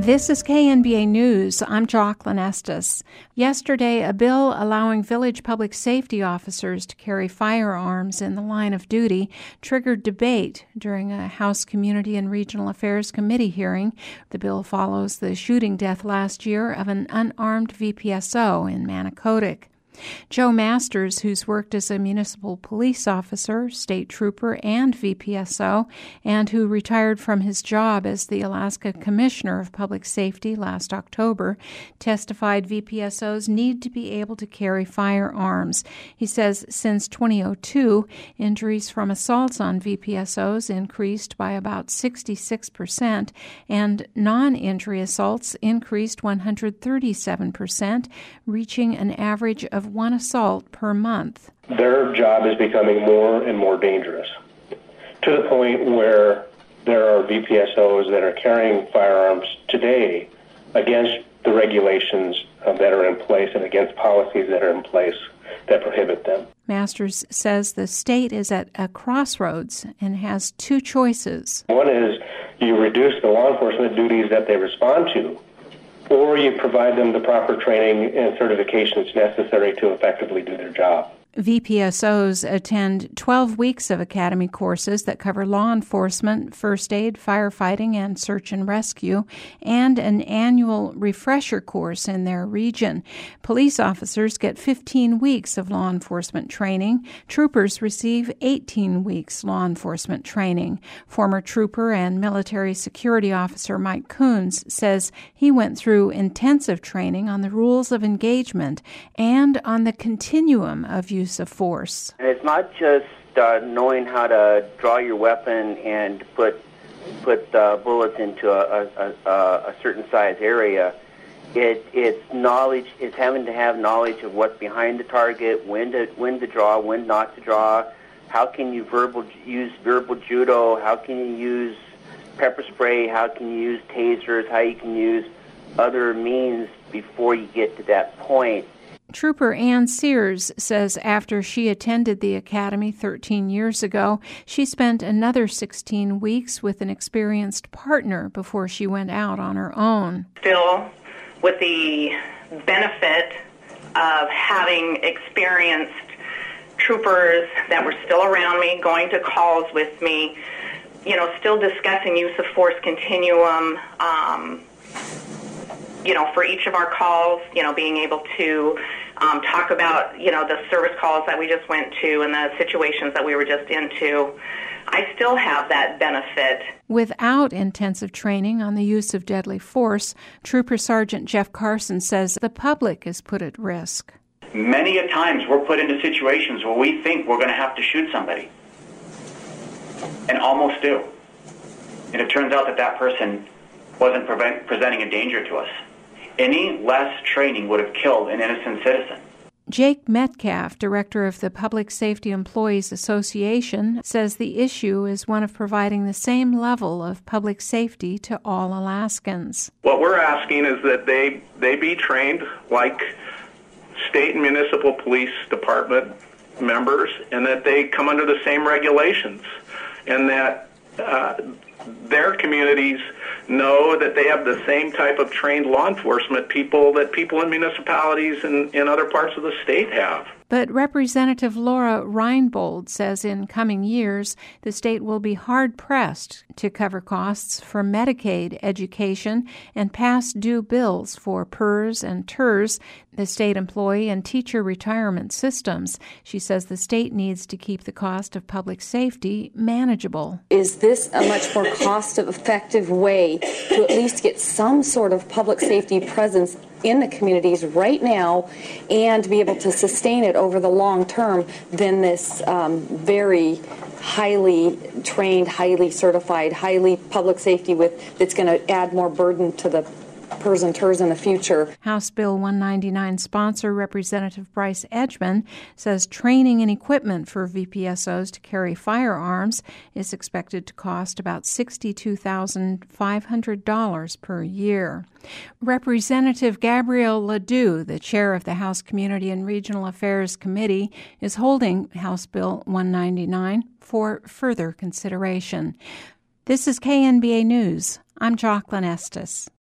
This is KNBA News. I'm Jocelyn Estes. Yesterday, a bill allowing village public safety officers to carry firearms in the line of duty triggered debate during a House Community and Regional Affairs Committee hearing. The bill follows the shooting death last year of an unarmed VPSO in Manicodic. Joe Masters, who's worked as a municipal police officer, state trooper, and VPSO, and who retired from his job as the Alaska Commissioner of Public Safety last October, testified VPSOs need to be able to carry firearms. He says since 2002, injuries from assaults on VPSOs increased by about 66%, and non-injury assaults increased 137%, reaching an average of one assault per month. Their job is becoming more and more dangerous, to the point where there are VPSOs that are carrying firearms today against the regulations that are in place and against policies that are in place that prohibit them. Masters says the state is at a crossroads and has two choices. One is you reduce the law enforcement duties that they respond to, or you provide them the proper training and certifications necessary to effectively do their job. VPSOs attend 12 weeks of academy courses that cover law enforcement, first aid, firefighting, and search and rescue, and an annual refresher course in their region. Police officers get 15 weeks of law enforcement training. Troopers receive 18 weeks law enforcement training. Former trooper and military security officer Mike Coons says he went through intensive training on the rules of engagement and on the continuum of use of force. And it's not just knowing how to draw your weapon and put bullets into a certain size area. It's knowledge. It's having to have knowledge of what's behind the target, when to draw, when not to draw. How can you use verbal judo? How can you use pepper spray? How can you use tasers? How you can use other means before you get to that point. Trooper Ann Sears says after she attended the academy 13 years ago, she spent another 16 weeks with an experienced partner before she went out on her own. Still, with the benefit of having experienced troopers that were still around me, going to calls with me, still discussing use of force continuum, for each of our calls, being able to talk about, the service calls that we just went to and the situations that we were just into. I still have that benefit. Without intensive training on the use of deadly force, Trooper Sergeant Jeff Carson says the public is put at risk. Many a times we're put into situations where we think we're going to have to shoot somebody, and almost do. And it turns out that person wasn't presenting a danger to us. Any less training would have killed an innocent citizen. Jake Metcalf, director of the Public Safety Employees Association, says the issue is one of providing the same level of public safety to all Alaskans. What we're asking is that they be trained like state and municipal police department members, and that they come under the same regulations, and that their communities know that they have the same type of trained law enforcement people that people in municipalities and in other parts of the state have. But Representative Laura Reinbold says in coming years, the state will be hard-pressed to cover costs for Medicaid, education, and past due bills for PERS and TERS, the state employee and teacher retirement systems. She says the state needs to keep the cost of public safety manageable. Is this a much more cost-effective way to at least get some sort of public safety presence in the communities right now and be able to sustain it over the long term than this very highly trained, highly certified, highly public safety that's going to add more burden to the PERS and TERS in the future. House Bill 199 sponsor Representative Bryce Edgman says training and equipment for VPSOs to carry firearms is expected to cost about $62,500 per year. Representative Gabrielle Ledoux, the chair of the House Community and Regional Affairs Committee, is holding House Bill 199 for further consideration. This is KNBA News. I'm Jocelyn Estes.